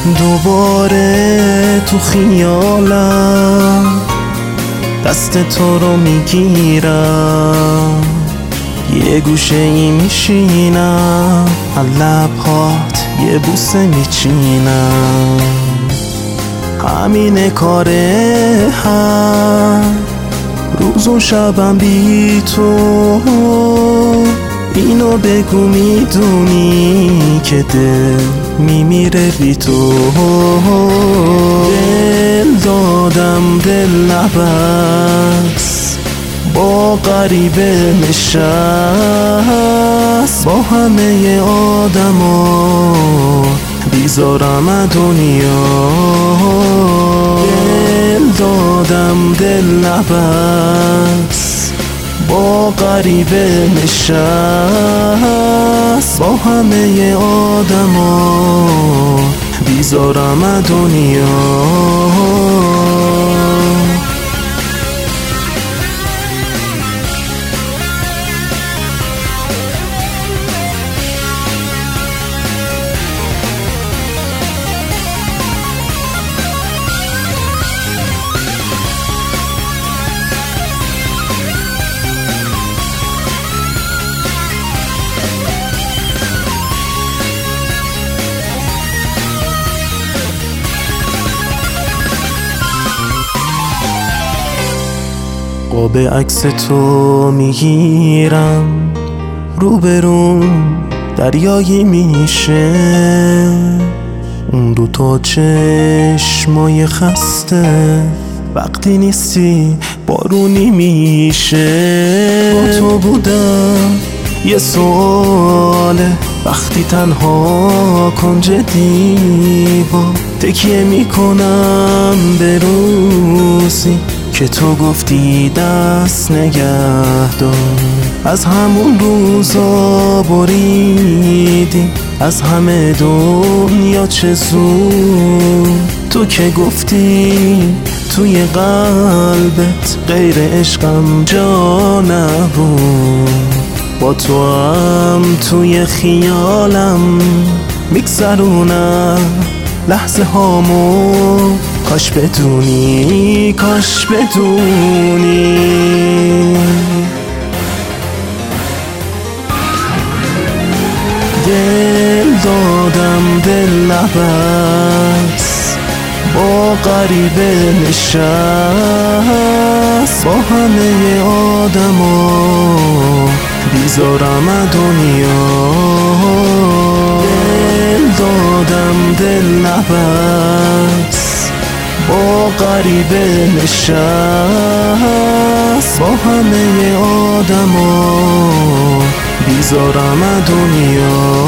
دوباره تو خیالم دست تو رو میگیرم، یه گوشه ای میشینم، لبهات یه بوسه میچینم. همینه کاره، هر روز و شبم بی تو، اینو بگو میدونی که دل میمیره بی تو. دل دادم دل نبست، با غریبه نشست، با همه آدما بیزارم دنیا. دل دادم دل نبست، با غریبه نشست، با همه آدما بیزارم دنیا. قاب عکس تو میگیرم، روبروم دریایی میشه، اون دوتا چشمای خسته وقتی نیستی بارونی میشه. با تو بودم یه سواله، وقتی تنها کنج دیوار تکیه میکنم به روزی که تو گفتی دست نگه دار. از همون روزا بریدی، از همه دنیا چه زود، تو که گفتی توی قلبت غیر عشقم جا نبود. با تو هم توی خیالم میگذرونم لحظه هامو، کاش بدونی، کاش بدونی. دل دادم دل نبست، با غریبه نشست، با همه آدما بیزارم دنیا. دل دادم دل نبست، با غریبه نشست، با همه آدما بیزارم دنیا.